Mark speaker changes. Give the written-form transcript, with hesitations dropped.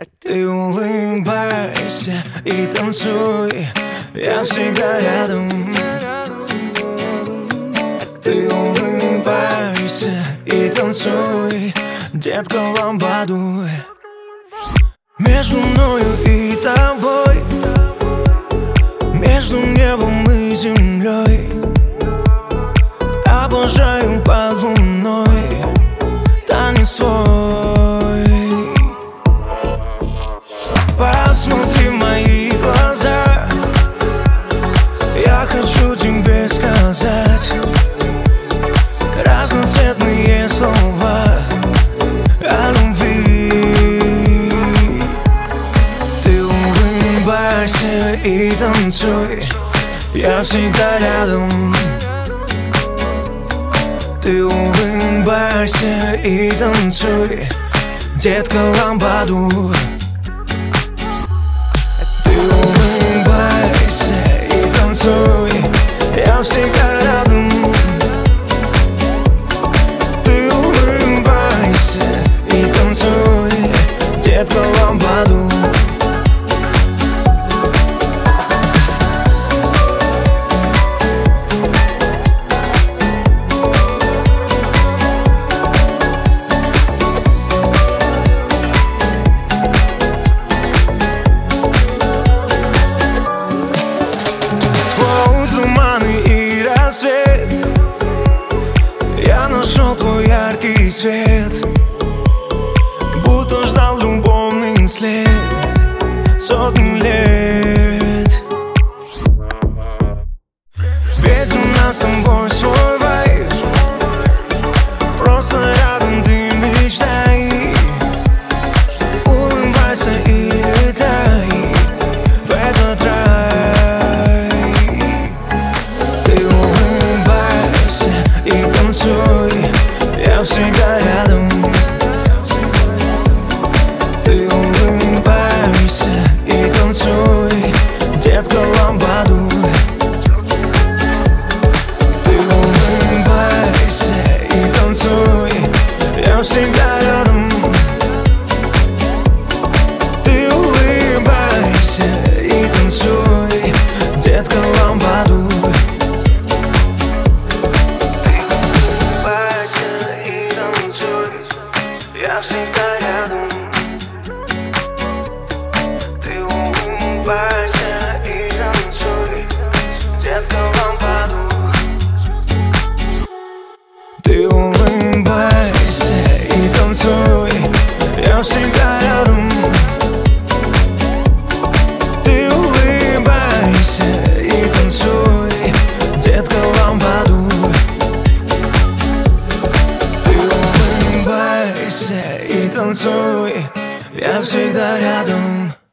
Speaker 1: Ты улыбайся и танцуй, я всегда рядом. Ты улыбайся и танцуй, детка, ламбаду. Между мною и тобой, между небом и землей, обожаю под луной танец твой. Посмотри в мои глаза, я хочу тебе сказать разноцветные слова о любви. Ты улыбайся и танцуй, я всегда рядом. Ты улыбайся и танцуй, детка, ламбаду. Ты улыбайся и танцуй, я всегда рядом. Ты улыбайся и танцуй, детка, ламбаду. Я нашел твой яркий свет, будто ждал любовный след сотни лет. Ведь у нас с тобой свой вайб, просто рядом ты мечтай. Улыбайся и летай в этот рай. Ты улыбайся и танцуй, я всегда рядом. Ты улыбайся и танцуй, детка, ламбаду. Ты улыбайся и танцуй, я всегда рядом. Ты улыбайся и танцуй, детка, ламбаду. Я всегда рядом. Ты улыбайся и танцуй, детка, ламбаду. Ты улыбайся и танцуй, я всегда рядом. Ты улыбайся и танцуй, детка, ламбаду. И танцуй, я всегда рядом.